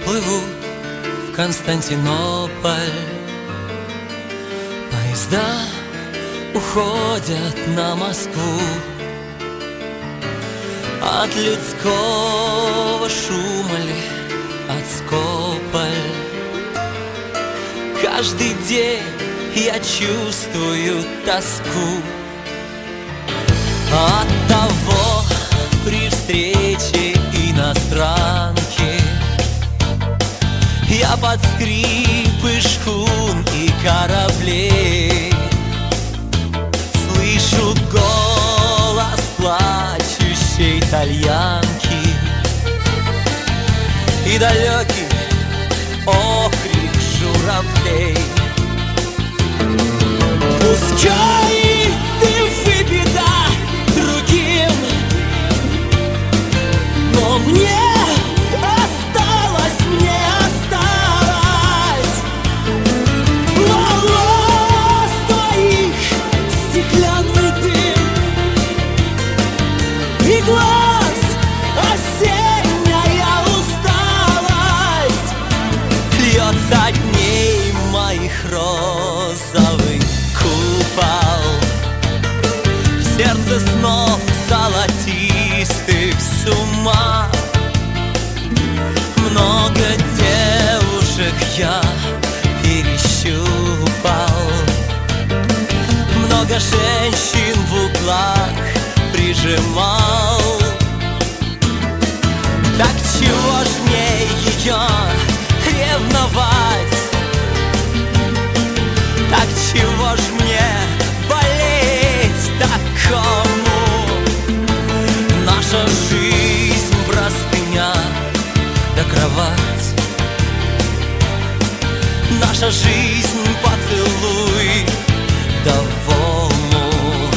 плывут в Константинополь. Поезда уходят на Москву. От людского шума ли, от скополь. Каждый день я чувствую тоску. От того при встрече иностранки я под скрипы шхун и кораблей слышу голос плачущей итальянки и далекий окрик журавлей. Пускай ты выпита другим, но мне осталось волос твоих стеклянный дым и глаз осенняя усталость. Льется дней моих розовый купол, в сердце снов золотистых с ума. Много девушек я перещупал, много женщин в углах прижимал. Так чего ж мне ее ревновать? Так чего ж мне болеть такому? Наша жизнь простыня да кровать, наша жизнь поцелуй да в омут.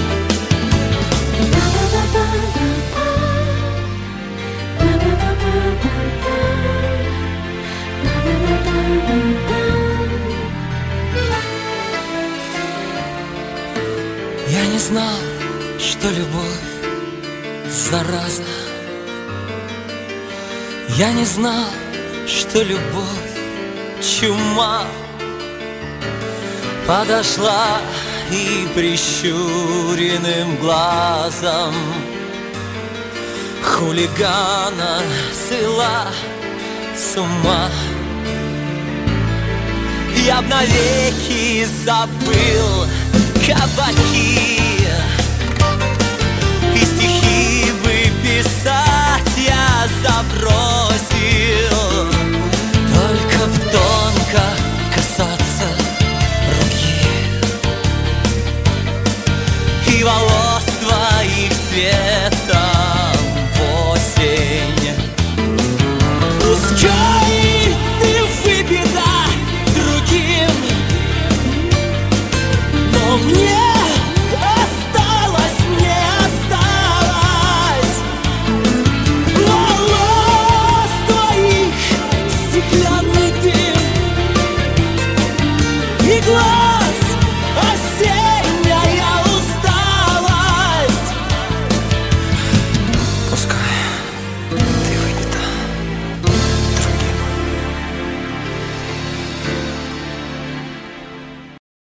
Я не знал, что любовь зараза. Я не знал, что любовь чума. Подошла и прищуренным глазом хулигана свела с ума. Я б навеки забыл кабаки и стихи бы писать я забросил.